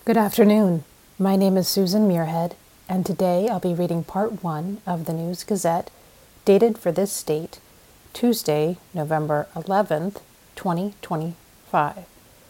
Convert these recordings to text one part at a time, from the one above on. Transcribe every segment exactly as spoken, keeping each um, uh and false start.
Good afternoon. My name is Susan Muirhead, and today I'll be reading part one of the News Gazette, dated for this date, Tuesday, November eleventh, twenty twenty-five.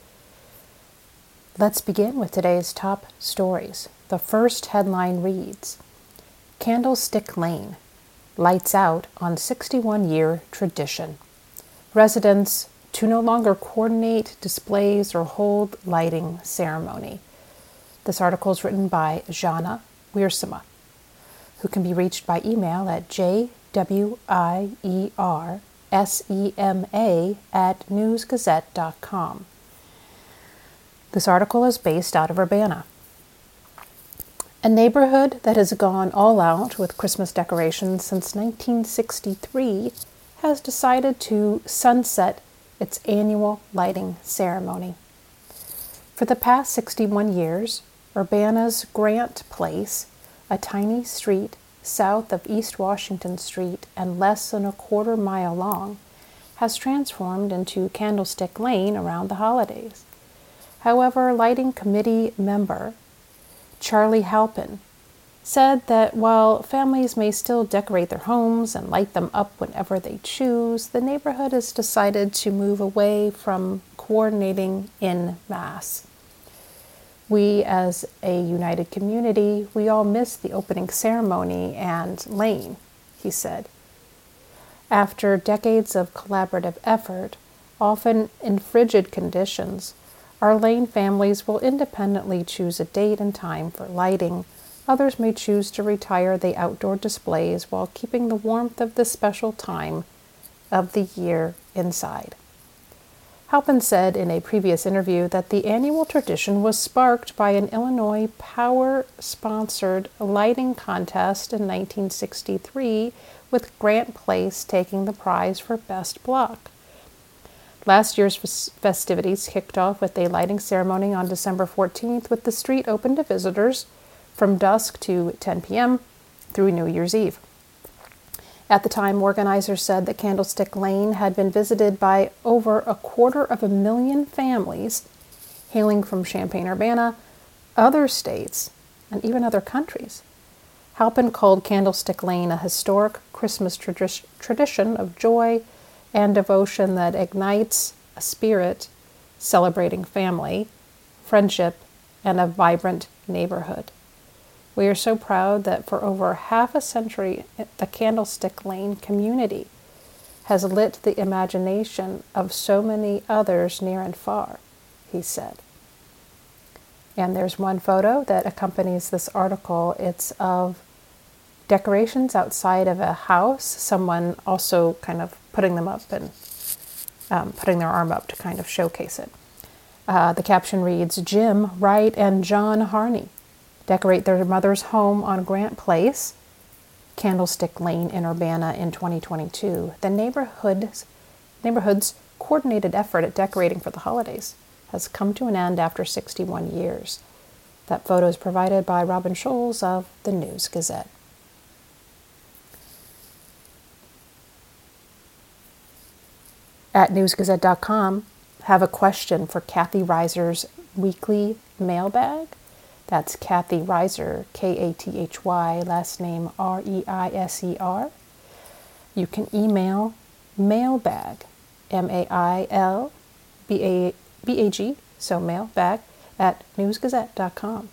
Let's begin with today's top stories. The first headline reads, Candlestick Lane, lights out on sixty-one-year tradition. Residents to no longer coordinate displays or hold lighting ceremony. This article is written by Jana Wiersema, who can be reached by email at j w i e r s e m a at newsgazette dot com. This article is based out of Urbana. A neighborhood that has gone all out with Christmas decorations since nineteen sixty-three has decided to sunset its annual lighting ceremony. For the past sixty-one years, Urbana's Grant Place, a tiny street south of East Washington Street and less than a quarter mile long, has transformed into Candlestick Lane around the holidays. However, lighting committee member Charlie Halpin said that while families may still decorate their homes and light them up whenever they choose, the neighborhood has decided to move away from coordinating en masse. We, as a united community, we all miss the opening ceremony and lane, he said. After decades of collaborative effort, often in frigid conditions, our lane families will independently choose a date and time for lighting. Others may choose to retire the outdoor displays while keeping the warmth of this special time of the year inside. Halpin said in a previous interview that the annual tradition was sparked by an Illinois Power-sponsored lighting contest in nineteen sixty-three, with Grant Place taking the prize for Best Block. Last year's festivities kicked off with a lighting ceremony on December fourteenth, with the street open to visitors from dusk to ten p.m. through New Year's Eve. At the time, organizers said that Candlestick Lane had been visited by over a quarter of a million families hailing from Champaign-Urbana, other states, and even other countries. Halpin called Candlestick Lane a historic Christmas tradi- tradition of joy and devotion that ignites a spirit celebrating family, friendship, and a vibrant neighborhood. We are so proud that for over half a century, the Candlestick Lane community has lit the imagination of so many others near and far, he said. And there's one photo that accompanies this article. It's of decorations outside of a house, someone also kind of putting them up and um, putting their arm up to kind of showcase it. Uh, the caption reads, Jim Wright and John Harney decorate their mother's home on Grant Place, Candlestick Lane in Urbana in twenty twenty-two. The neighborhood's, neighborhood's coordinated effort at decorating for the holidays has come to an end after sixty-one years. That photo is provided by Robin Scholes of the News Gazette. At news gazette dot com, have a question for Kathy Reiser's weekly mailbag. That's Kathy Reiser, K A T H Y, last name R E I S E R. You can email mailbag, M A I L B A G, so mailbag, at news gazette dot com.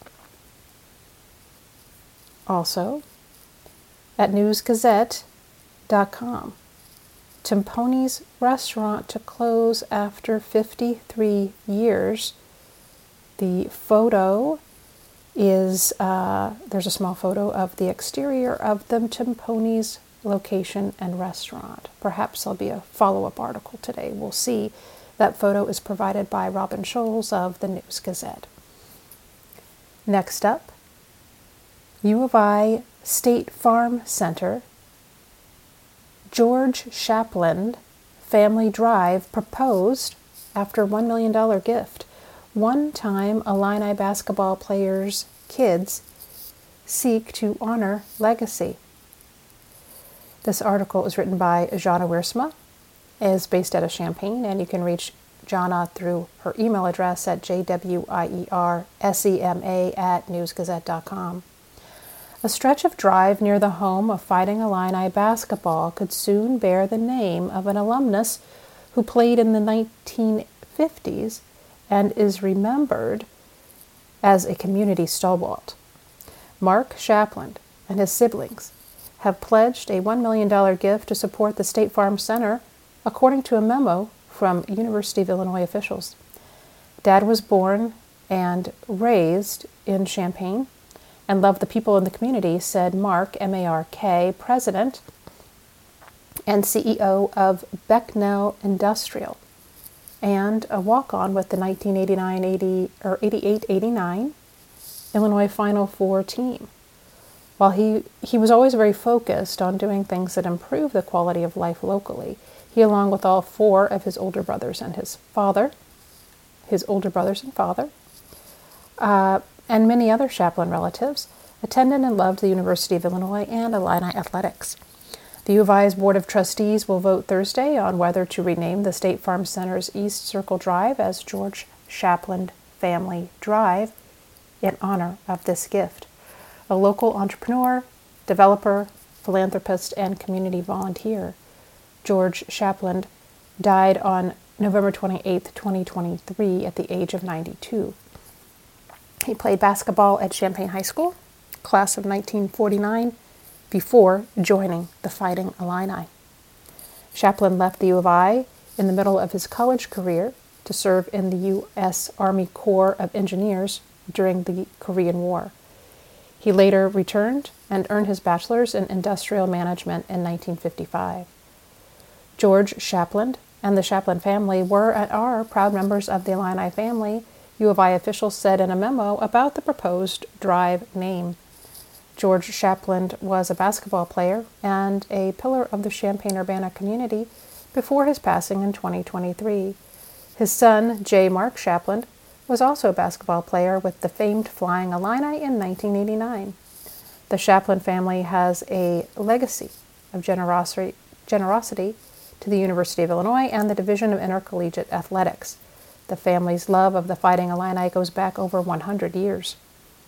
Also, at news gazette dot com, Timponi's restaurant to close after fifty-three years. The photo is, uh, there's a small photo of the exterior of the Timponi's location and restaurant. Perhaps there'll be a follow-up article today. We'll see. That photo is provided by Robin Scholes of the News Gazette. Next up, U of I State Farm Center, George Shapland Family Drive proposed after one million dollars gift. One-time Illini basketball players' kids seek to honor legacy. This article is written by Jana Wiersema, is based out of Champaign, and you can reach Jana through her email address at j w i e r s e m a at news gazette dot com. A stretch of drive near the home of Fighting Illini basketball could soon bear the name of an alumnus who played in the nineteen fifties and is remembered as a community stalwart. Mark Shapland and his siblings have pledged a one million dollars gift to support the State Farm Center, according to a memo from University of Illinois officials. Dad was born and raised in Champaign and loved the people in the community, said Mark, M A R K, president and C E O of Becknell Industrial, and a walk-on with the nineteen eighty-nine eighty or eighty-eight eighty-nine Illinois Final Four team. While he, he was always very focused on doing things that improve the quality of life locally, he, along with all four of his older brothers and his father, his older brothers and father, uh, and many other Shapland relatives, attended and loved the University of Illinois and Illini athletics. The U of I's Board of Trustees will vote Thursday on whether to rename the State Farm Center's East Circle Drive as George Shapland Family Drive in honor of this gift. A local entrepreneur, developer, philanthropist, and community volunteer, George Shapland died on November twenty-eighth, twenty twenty-three at the age of ninety-two. He played basketball at Champaign High School, class of nineteen forty-nine, before joining the Fighting Illini. Shapland left the U of I in the middle of his college career to serve in the U S Army Corps of Engineers during the Korean War. He later returned and earned his bachelor's in industrial management in nineteen fifty-five. George Shapland and the Shapland family were and are proud members of the Illini family, U of I officials said in a memo about the proposed drive name. George Shapland was a basketball player and a pillar of the Champaign-Urbana community before his passing in twenty twenty-three. His son, J. Mark Shapland, was also a basketball player with the famed Flying Illini in nineteen eighty-nine. The Shapland family has a legacy of generosity, generosity to the University of Illinois and the Division of Intercollegiate Athletics. The family's love of the Fighting Illini goes back over one hundred years.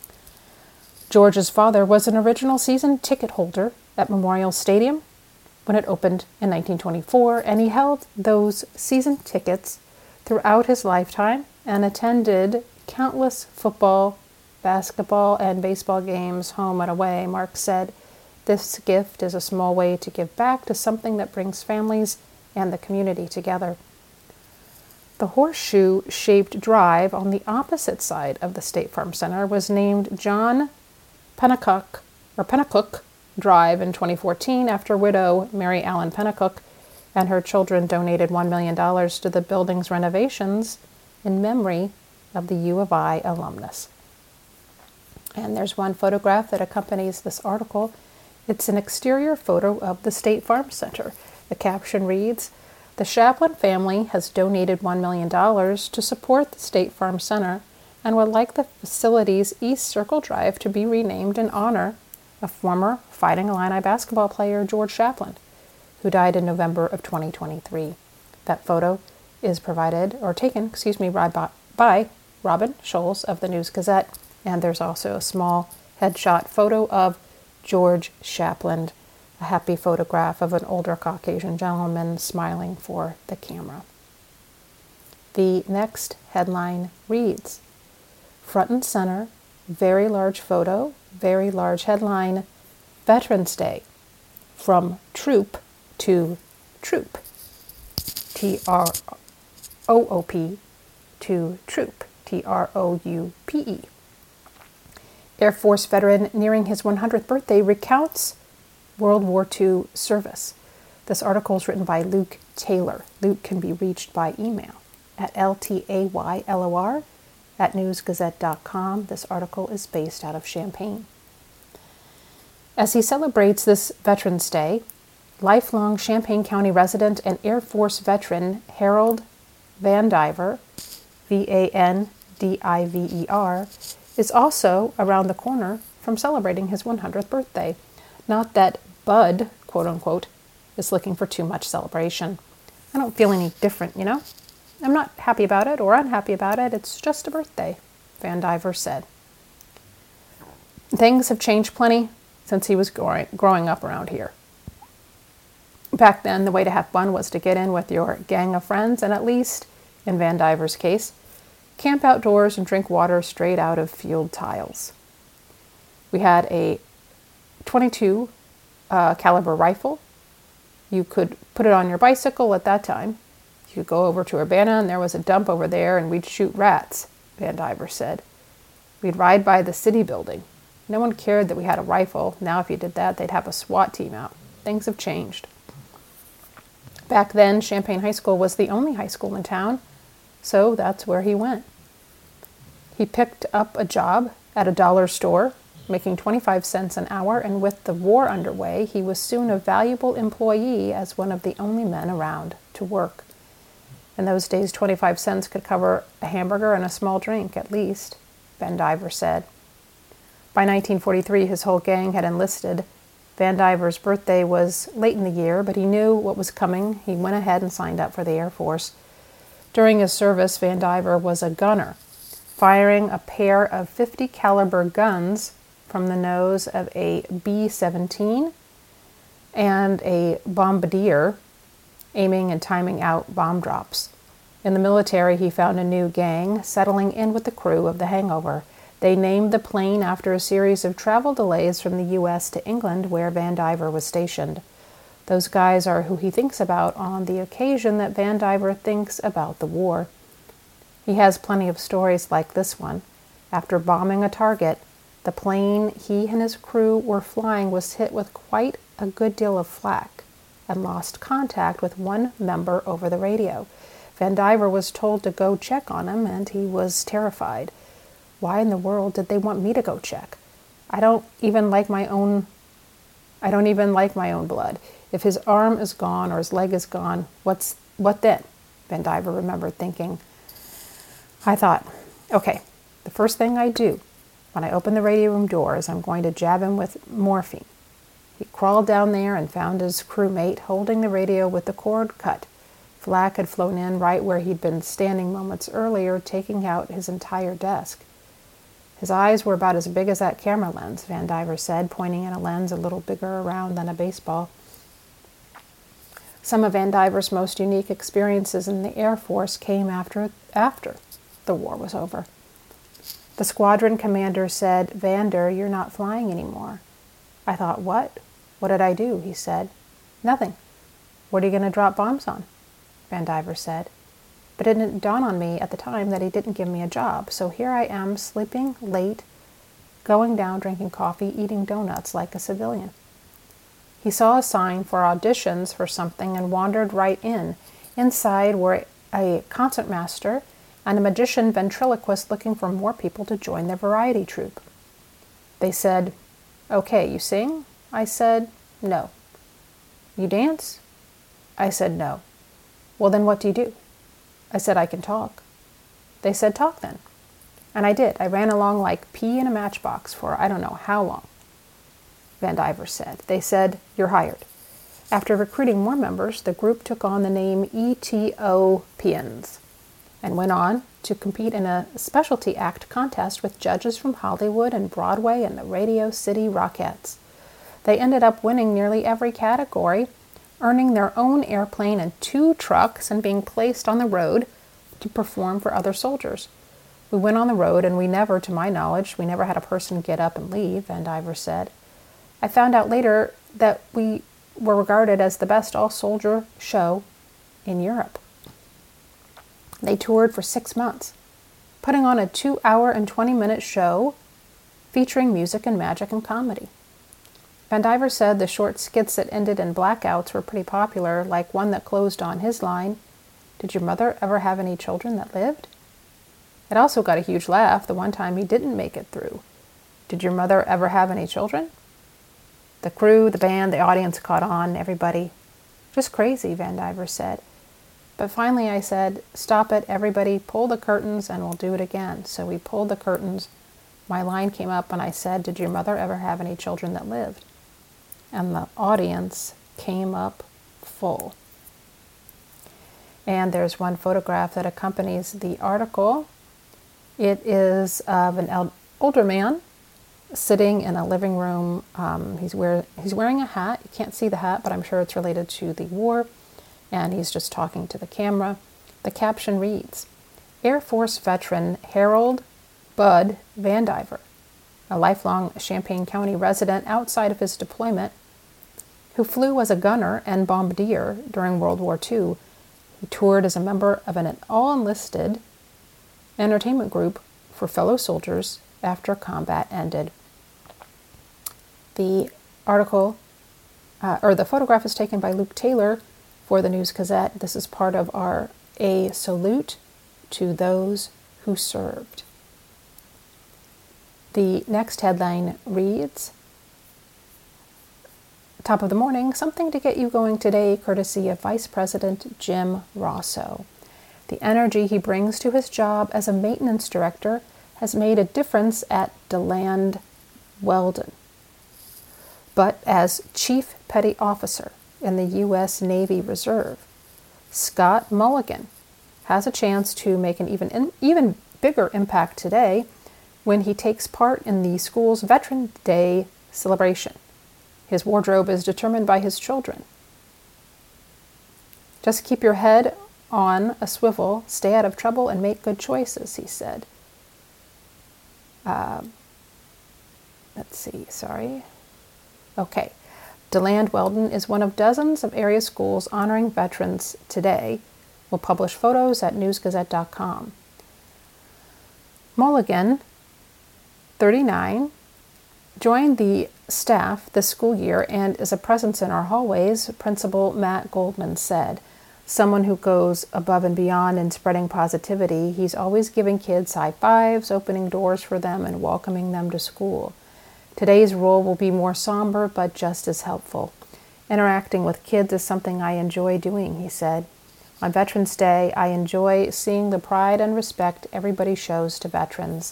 George's father was an original season ticket holder at Memorial Stadium when it opened in nineteen twenty-four, and he held those season tickets throughout his lifetime and attended countless football, basketball, and baseball games home and away. Mark said, "This gift is a small way to give back to something that brings families and the community together." The horseshoe-shaped drive on the opposite side of the State Farm Center was named John Pennacook, or Pennacook Drive in twenty fourteen after widow Mary Allen Pennacook and her children donated one million dollars to the building's renovations in memory of the U of I alumnus. And there's one photograph that accompanies this article. It's an exterior photo of the State Farm Center. The caption reads, "The Shapland family has donated one million dollars to support the State Farm Center and would like the facility's East Circle Drive to be renamed in honor of former Fighting Illini basketball player George Shapland, who died in November of twenty twenty-three. That photo is provided, or taken, excuse me, by, by Robin Scholes of the News Gazette, and there's also a small headshot photo of George Shapland, a happy photograph of an older Caucasian gentleman smiling for the camera. The next headline reads, front and center, very large photo, very large headline, Veterans Day, from troop to troop, T R O O P to troop, T R O U P E. Air Force veteran nearing his one hundredth birthday recounts World War Two service. This article is written by Luke Taylor. Luke can be reached by email at L T A Y L O R at news gazette dot com. This article is based out of Champaign. As he celebrates this Veterans Day, lifelong Champaign County resident and Air Force veteran Harold Van Diver, V A N D I V E R, is also around the corner from celebrating his one hundredth birthday. Not that Bud, quote unquote, is looking for too much celebration. I don't feel any different, you know? I'm not happy about it or unhappy about it. It's just a birthday, Van Diver said. Things have changed plenty since he was growing, growing up around here. Back then, the way to have fun was to get in with your gang of friends and at least, in Van Diver's case, camp outdoors and drink water straight out of field tiles. We had a twenty-two uh, caliber rifle. You could put it on your bicycle at that time. You could go over to Urbana and there was a dump over there and we'd shoot rats, Van Diver said. We'd ride by the city building. No one cared that we had a rifle. Now if you did that, they'd have a SWAT team out. Things have changed. Back then, Champaign High School was the only high school in town, so that's where he went. He picked up a job at a dollar store, making twenty-five cents an hour, and with the war underway, he was soon a valuable employee as one of the only men around to work. In those days, twenty-five cents could cover a hamburger and a small drink, at least, Van Diver said. By nineteen forty-three, his whole gang had enlisted. Van Diver's birthday was late in the year, but he knew what was coming. He went ahead and signed up for the Air Force. During his service, Van Diver was a gunner, firing a pair of fifty caliber guns from the nose of a B seventeen and a bombardier, aiming and timing out bomb drops. In the military, he found a new gang, settling in with the crew of The Hangover. They named the plane after a series of travel delays from the U S to England, where Van Diver was stationed. Those guys are who he thinks about on the occasion that Van Diver thinks about the war. He has plenty of stories like this one. After bombing a target, the plane he and his crew were flying was hit with quite a good deal of flak and lost contact with one member over the radio. Van Diver was told to go check on him, and he was terrified. Why in the world did they want me to go check? I don't even like my own, I don't even like my own blood. If his arm is gone or his leg is gone, what's, what then? Van Diver remembered thinking. I thought, okay, the first thing I do when I open the radio room door is I'm going to jab him with morphine. He crawled down there and found his crewmate holding the radio with the cord cut. Flak had flown in right where he'd been standing moments earlier, taking out his entire desk. His eyes were about as big as that camera lens, Van Diver said, pointing at a lens a little bigger around than a baseball. Some of Van Diver's most unique experiences in the Air Force came after, after the war was over. The squadron commander said, "Vander, you're not flying anymore." I thought, what? What did I do? He said. Nothing. What are you going to drop bombs on? Van Diver said. But it didn't dawn on me at the time that he didn't give me a job, so here I am, sleeping late, going down, drinking coffee, eating donuts like a civilian. He saw a sign for auditions for something and wandered right in. Inside were a concertmaster and a magician ventriloquist looking for more people to join their variety troupe. They said, "Okay, you sing?" I said, "No." "You dance?" I said, "No." "Well, then what do you do?" I said, "I can talk." They said, "Talk then." And I did. I ran along like pea in a matchbox for I don't know how long. Van Diver said. They said, "You're hired." After recruiting more members, the group took on the name Ethiopians and went on to compete in a specialty act contest with judges from Hollywood and Broadway and the Radio City Rockettes. They ended up winning nearly every category, earning their own airplane and two trucks and being placed on the road to perform for other soldiers. We went on the road and we never, to my knowledge, we never had a person get up and leave, Van Diver said. I found out later that we were regarded as the best all-soldier show in Europe. They toured for six months, putting on a two-hour and twenty-minute show featuring music and magic and comedy. Van Diver said the short skits that ended in blackouts were pretty popular, like one that closed on his line, "Did your mother ever have any children that lived?" It also got a huge laugh the one time he didn't make it through. "Did your mother ever have any children?" The crew, the band, the audience caught on, everybody. Just crazy, Van Diver said. But finally I said, "Stop it, everybody, pull the curtains and we'll do it again." So we pulled the curtains. My line came up and I said, "Did your mother ever have any children that lived?" And the audience came up full. And there's one photograph that accompanies the article. It is of an el- older man sitting in a living room. Um, he's, wear- he's wearing a hat. You can't see the hat, but I'm sure it's related to the war. And he's just talking to the camera. The caption reads, Air Force veteran Harold Bud Vandiver, a lifelong Champaign County resident outside of his deployment, who flew as a gunner and bombardier during World War Two. He toured as a member of an all-enlisted entertainment group for fellow soldiers after combat ended. The article, uh, or the photograph is taken by Luke Taylor for the News-Gazette. This is part of our A Salute to Those Who Served. The next headline reads, Top of the morning, something to get you going today, courtesy of Vice President Jim Rosso. The energy he brings to his job as a maintenance director has made a difference at DeLand Weldon. But as Chief Petty Officer in the U S Navy Reserve, Scott Mulligan has a chance to make an even, in, even bigger impact today when he takes part in the school's Veterans Day celebration. His wardrobe is determined by his children. Just keep your head on a swivel, stay out of trouble, and make good choices, he said. Uh, let's see, sorry. Okay. DeLand Weldon is one of dozens of area schools honoring veterans today. We'll publish photos at news gazette dot com. Mulligan, thirty-nine, joined the staff this school year and is a presence in our hallways, Principal Matt Goldman said. Someone who goes above and beyond in spreading positivity. He's always giving kids high fives, opening doors for them, and welcoming them to school. Today's role will be more somber, but just as helpful. Interacting with kids is something I enjoy doing, he said. On Veterans Day, I enjoy seeing the pride and respect everybody shows to veterans.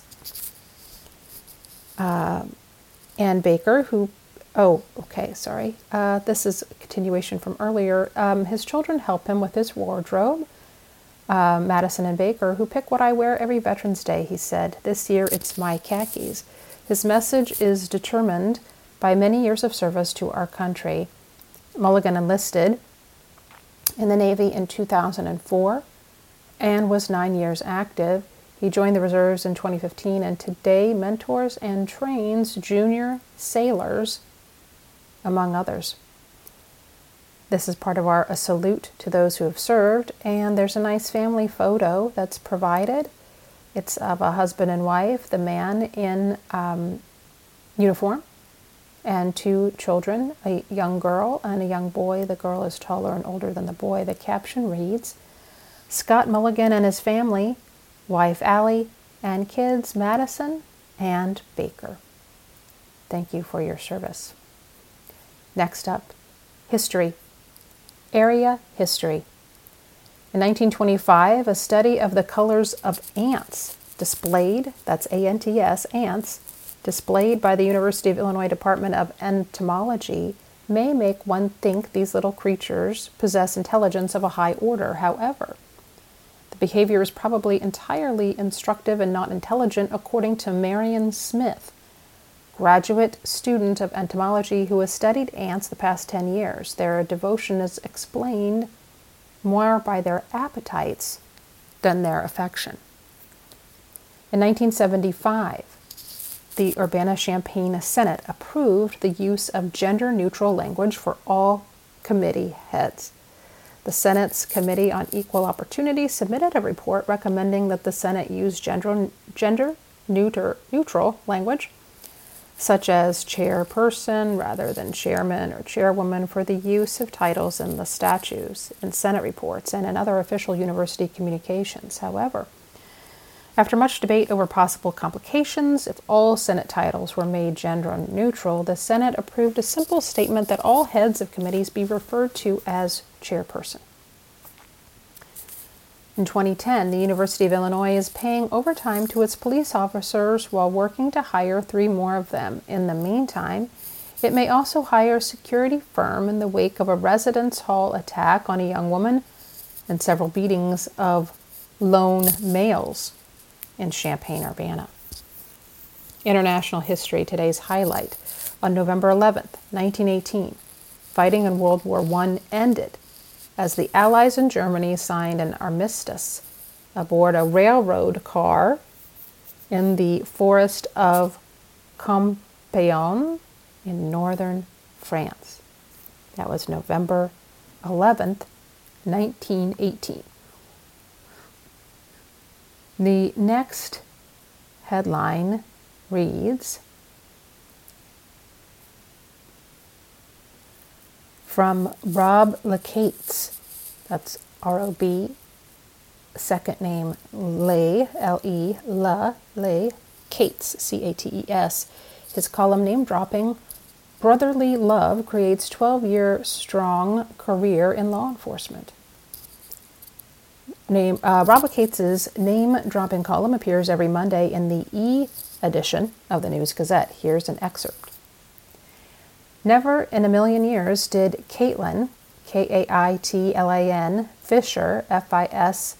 Uh, Ann Baker, who, oh, okay, sorry. Uh, this is a continuation from earlier. Um, his children help him with his wardrobe. Uh, Madison and Baker, who pick what I wear every Veterans Day, he said. This year it's my khakis. His message is determined by many years of service to our country. Mulligan enlisted in the Navy in two thousand four and was nine years active. He joined the reserves in twenty fifteen and today mentors and trains junior sailors, among others. This is part of our A Salute to Those Who Have Served, and there's a nice family photo that's provided. It's of a husband and wife, the man in um, uniform, and two children, a young girl and a young boy. The girl is taller and older than the boy. The caption reads, Scott Mulligan and his family, wife Allie, and kids Madison and Baker. Thank you for your service. Next up, history. Area history. In nineteen twenty-five, a study of the colors of ants displayed, that's A N T S, ants, displayed by the University of Illinois Department of Entomology may make one think these little creatures possess intelligence of a high order. However, the behavior is probably entirely instructive and not intelligent, according to Marion Smith, graduate student of entomology who has studied ants the past ten years. Their devotion is explained more by their appetites than their affection. In nineteen seventy-five, the Urbana-Champaign Senate approved the use of gender-neutral language for all committee heads. The Senate's Committee on Equal Opportunity submitted a report recommending that the Senate use gender, gender neuter, neutral language, such as chairperson rather than chairman or chairwoman, for the use of titles in the statutes, in Senate reports, and in other official university communications. However, after much debate over possible complications, if all Senate titles were made gender neutral, the Senate approved a simple statement that all heads of committees be referred to as chairperson. In twenty ten, the University of Illinois is paying overtime to its police officers while working to hire three more of them. In the meantime, it may also hire a security firm in the wake of a residence hall attack on a young woman and several beatings of lone males in Champaign-Urbana. International history, today's highlight. On November eleventh, nineteen eighteen, fighting in World War One ended as the Allies in Germany signed an armistice aboard a railroad car in the forest of Compiègne in northern France. That was November eleventh, nineteen eighteen. The next headline reads, from Rob Lecates, that's R O B, second name Le, L E, La, Le, Cates, C A T E S. His column name dropping, Brotherly Love creates twelve-year strong career in law enforcement. Name, uh, Rob Lecates' name-dropping column appears every Monday in the E edition of the News Gazette. Here's an excerpt. Never in a million years did Caitlin, K A I T L A N, Fisher, F I S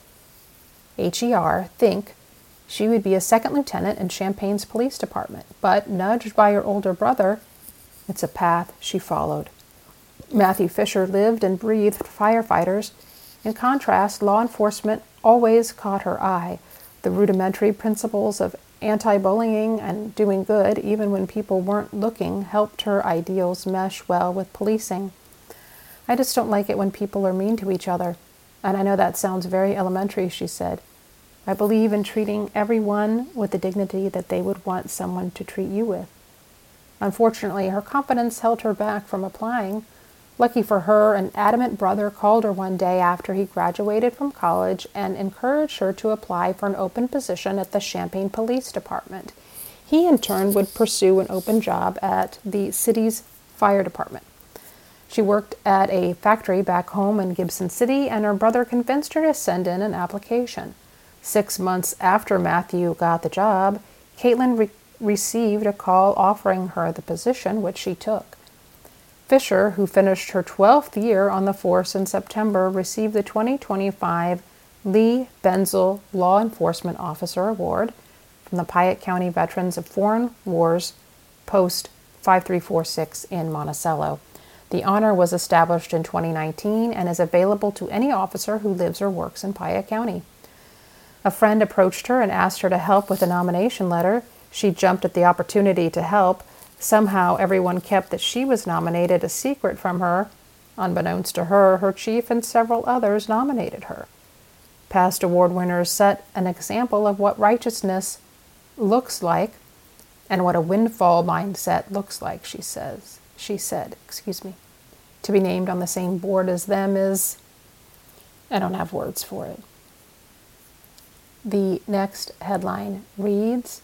H E R, think she would be a second lieutenant in Champaign's police department, but nudged by her older brother, it's a path she followed. Matthew Fisher lived and breathed firefighters. In contrast, law enforcement always caught her eye. The rudimentary principles of anti-bullying and doing good, even when people weren't looking, helped her ideals mesh well with policing. I just don't like it when people are mean to each other. And I know that sounds very elementary, she said. I believe in treating everyone with the dignity that they would want someone to treat you with. Unfortunately, her confidence held her back from applying. Lucky for her, an adamant brother called her one day after he graduated from college and encouraged her to apply for an open position at the Champaign Police Department. He, in turn, would pursue an open job at the city's fire department. She worked at a factory back home in Gibson City, and her brother convinced her to send in an application. Six months after Matthew got the job, Caitlin re- received a call offering her the position, which she took. Fisher, who finished her twelfth year on the force in September, received the twenty twenty-five Lee Benzel Law Enforcement Officer Award from the Piatt County Veterans of Foreign Wars Post five three four six in Monticello. The honor was established in twenty nineteen and is available to any officer who lives or works in Piatt County. A friend approached her and asked her to help with a nomination letter. She jumped at the opportunity to help. Somehow everyone kept that she was nominated a secret from her. Unbeknownst to her, her chief and several others nominated her. Past award winners set an example of what righteousness looks like and what a windfall mindset looks like, she says. She said, excuse me. To be named on the same board as them is, I don't have words for it. The next headline reads,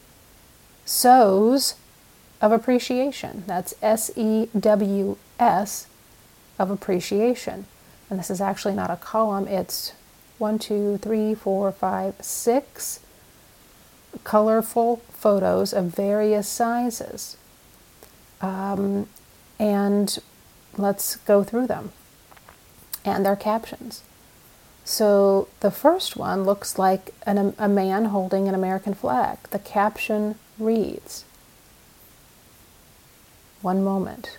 Sows of Appreciation. That's S E W S of Appreciation. And this is actually not a column. It's one, two, three, four, five, six colorful photos of various sizes. Um, and let's go through them and their captions. So the first one looks like an, a man holding an American flag. The caption reads, one moment.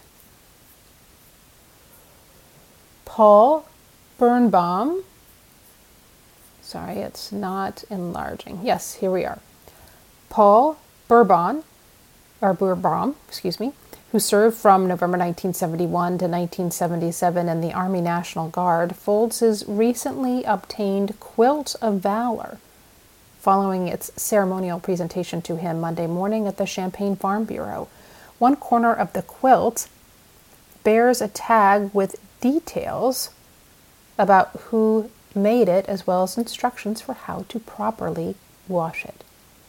Paul Birnbaum. Sorry, it's not enlarging. Yes, here we are. Paul Bourbon, or Bourbon, excuse me, who served from November nineteen seventy-one to nineteen seventy-seven in the Army National Guard, folds his recently obtained Quilt of Valor following its ceremonial presentation to him Monday morning at the Champaign Farm Bureau. One corner of the quilt bears a tag with details about who made it, as well as instructions for how to properly wash it.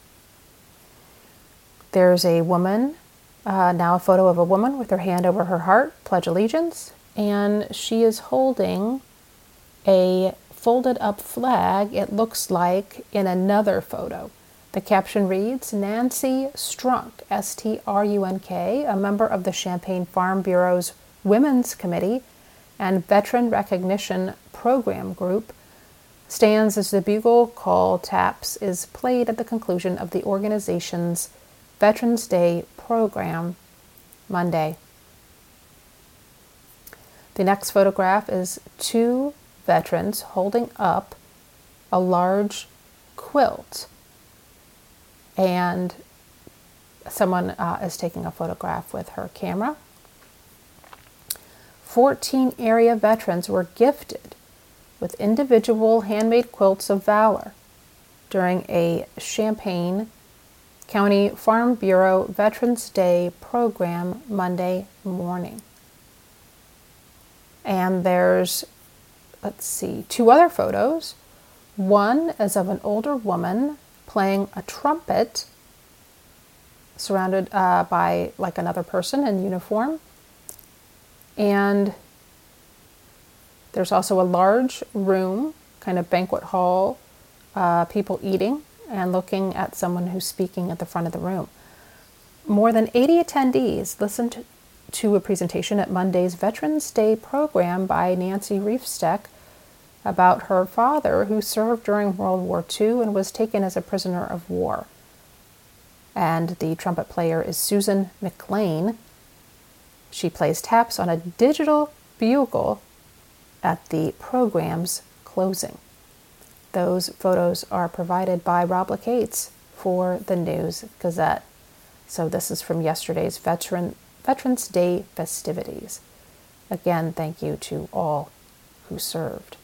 There's a woman, uh, now a photo of a woman with her hand over her heart, pledge allegiance, and she is holding a folded up flag, it looks like, in another photo. The caption reads, Nancy Strunk, S T R U N K, a member of the Champaign Farm Bureau's Women's Committee and Veteran Recognition Program Group stands as the bugle call taps is played at the conclusion of the organization's Veterans Day program Monday. The next photograph is two veterans holding up a large quilt, and someone uh, is taking a photograph with her camera. fourteen area veterans were gifted with individual handmade quilts of valor during a Champaign County Farm Bureau Veterans Day program Monday morning. And there's, let's see, two other photos. One is of an older woman playing a trumpet, surrounded uh, by like another person in uniform. And there's also a large room, kind of banquet hall, uh, people eating and looking at someone who's speaking at the front of the room. More than eighty attendees listened to a presentation at Monday's Veterans Day program by Nancy Riefsteck about her father, who served during World War Two and was taken as a prisoner of war. And the trumpet player is Susan McLean. She plays taps on a digital bugle at the program's closing. Those photos are provided by Rob LeCates for the News Gazette. So this is from yesterday's Veteran, Veterans Day festivities. Again, thank you to all who served.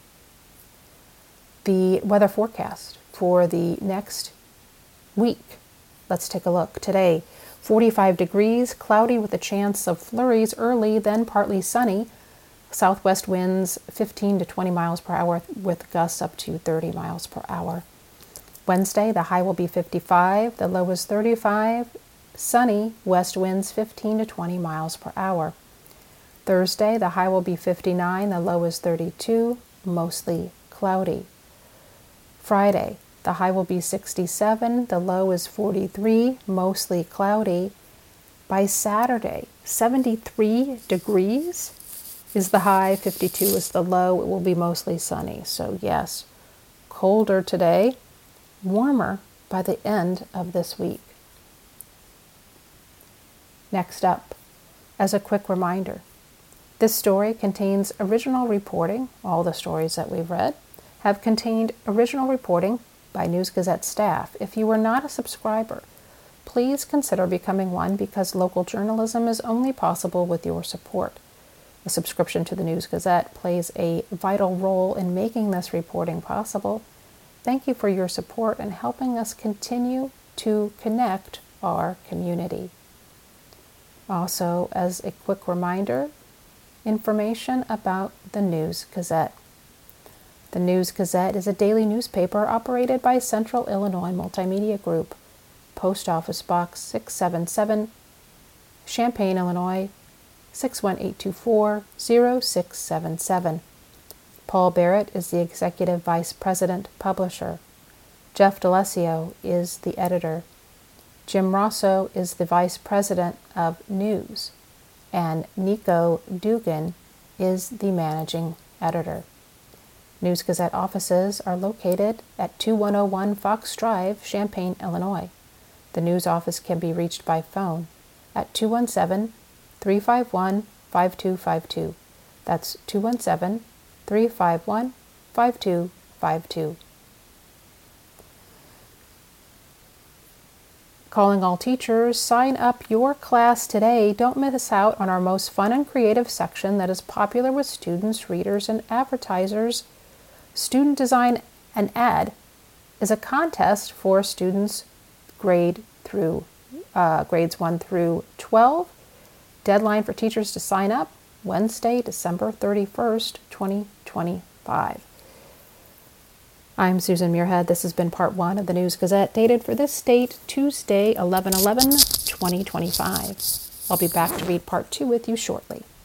The weather forecast for the next week. Let's take a look. Today, forty-five degrees, cloudy with a chance of flurries early, then partly sunny. Southwest winds fifteen to twenty miles per hour with gusts up to thirty miles per hour. Wednesday, the high will be fifty-five, the low is thirty-five. Sunny, west winds fifteen to twenty miles per hour. Thursday, the high will be fifty-nine, the low is thirty-two, mostly cloudy. Friday, the high will be sixty-seven, the low is forty-three, mostly cloudy. By Saturday, seventy-three degrees is the high, fifty-two is the low. It will be mostly sunny. So yes, colder today, warmer by the end of this week. Next up, as a quick reminder, this story contains original reporting. All the stories that we've read have contained original reporting by News Gazette staff. If you are not a subscriber, please consider becoming one, because local journalism is only possible with your support. A subscription to the News Gazette plays a vital role in making this reporting possible. Thank you for your support and helping us continue to connect our community. Also, as a quick reminder, information about the News Gazette. The News Gazette is a daily newspaper operated by Central Illinois Multimedia Group, Post Office Box six seven seven, Champaign, Illinois six one eight two four, zero six seven seven. Paul Barrett is the Executive Vice President Publisher. Jeff D'Alessio is the editor. Jim Rosso is the Vice President of News, and Nico Dugan is the Managing Editor. News Gazette offices are located at twenty-one oh one Fox Drive, Champaign, Illinois. The news office can be reached by phone at two one seven, three five one, five two five two. That's two one seven, three five one, five two five two. Calling all teachers, sign up your class today. Don't miss out on our most fun and creative section that is popular with students, readers, and advertisers. Student Design and Ad is a contest for students grade through uh, grades one through twelve. Deadline for teachers to sign up, Wednesday, December thirty-first, twenty twenty-five. I'm Susan Muirhead. This has been part one of the News Gazette, dated for this date, Tuesday, eleven eleven, twenty twenty-five. I'll be back to read part two with you shortly.